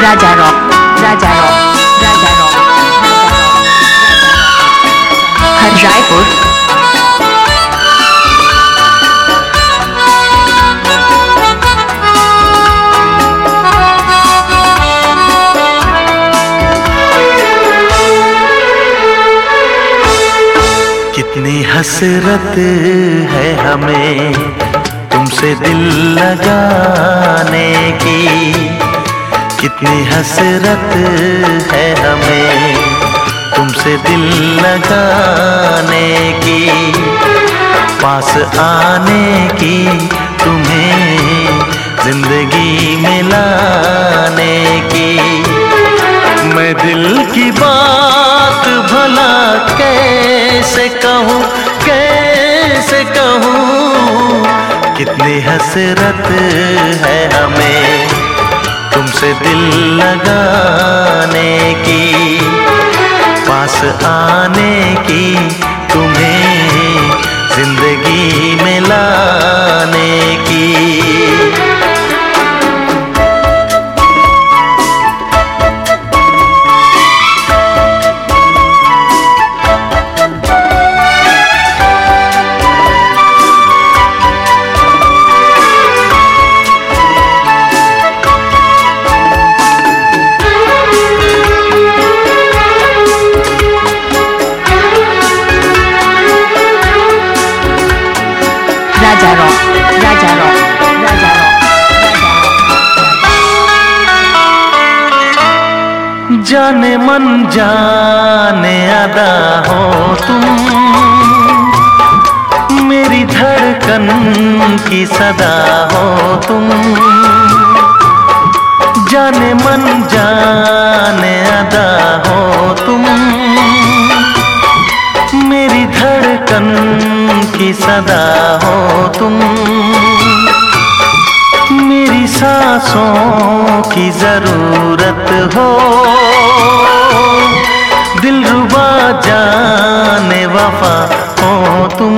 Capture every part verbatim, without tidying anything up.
राजा rock, राजा rock, राजा rock, हर रायपुर। कितनी हसरत है हमें तुमसे दिल लगाने की, कितनी हसरत है हमें तुमसे दिल लगाने की, पास आने की तुम्हें जिंदगी में लाने की। मैं दिल की बात भला कैसे कहूँ, कैसे कहूँ, कितनी हसरत है हमें तुमसे दिल लगाने की, पास आने की तुम्हें जिंदगी में लाने की। राजा रॉक, राजा रॉक, राजा रॉक, जाने मन जाने अदा हो तुम, मेरी धड़कन की सदा हो तुम। जाने मन जाने अदा हो तुम, मेरी धड़कन की सदा हो तुम। मेरी सांसों की जरूरत हो, दिलरुबा जाने वफा हो तुम।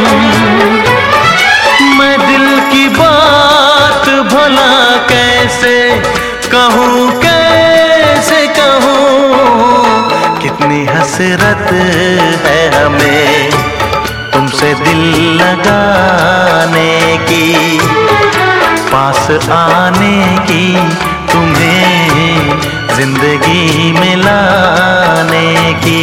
मैं दिल की बात भला कैसे कहूँ, कैसे कहूँ, कितनी हसरत है हमें तुमसे दिल लगाने की, पास आने की तुम्हें जिंदगी में लाने की।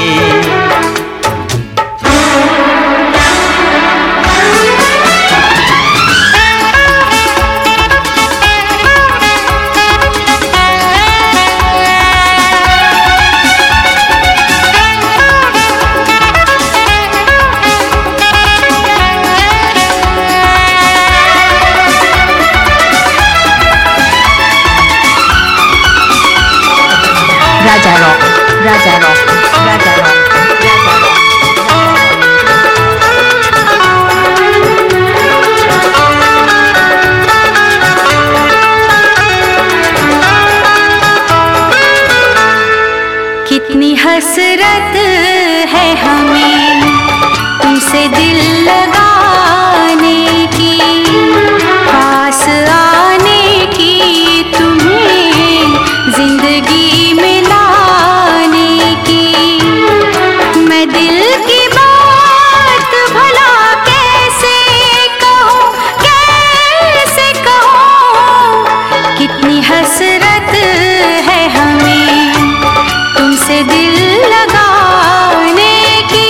राजा रॉक, राजा रॉक, राजा रॉक, राजा रॉक। कितनी हसरत है हमें तुमसे दिल लगाने की, पास आने की तुम्हें जिंदगी में लाने की। मैं दिल की बात भला कैसे कहूँ, कैसे कहूँ, कितनी हसरत है हमें तुमसे दिल लगाने की।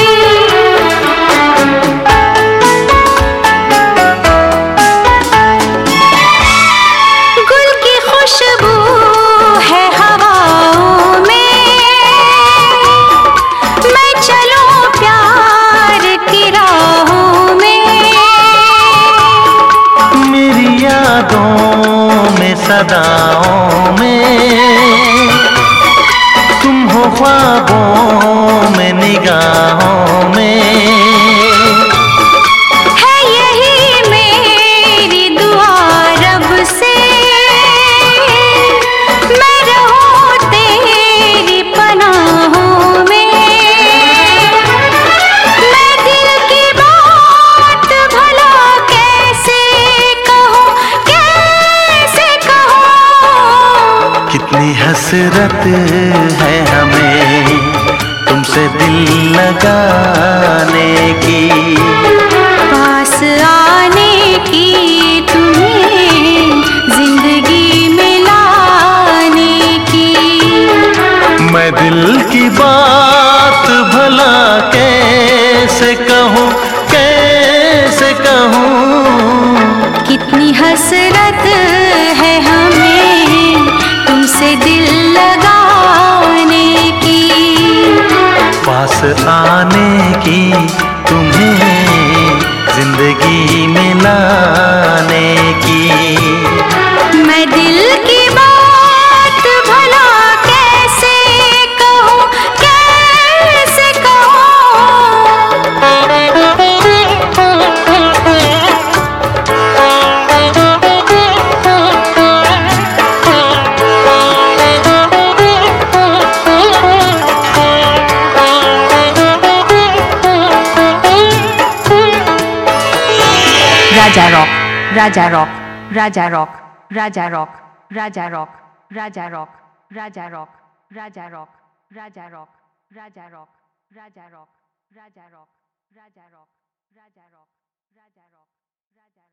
गुल की खुशबू है हवाओं में, मैं चलूं प्यार की राहों में। मेरी यादों में सदाओं में तुम हो, ख्वाबों में निगाहों में। है यही मेरी दुआ रब से, मैं रहूं तेरी पनाहों में। मैं दिल की बात भला कैसे कहूँ, कैसे कहूँ, कितनी हसरत है हमें तुमसे दिल लगाने की, पास आने की, तुम्हें जिंदगी में लाने की। मैं दिल की बात भला कैसे कहूँ, कैसे कहूँ। कितनी हसरत है हमें तुमसे दिल लगाने की, पास आने की, तुम्हें जिंदगी में लाने की। मैं दिल की बात भला कैसे कहूँ, कैसे Raja Rock, Raja Rock, Raja Rock, Raja Rock, Raja Rock, Raja Rock, Raja Rock, Raja Rock, Raja Rock, Raja Rock, Raja Rock, Raja Rock, Raja Rock, Raja Rock, Raja Rock.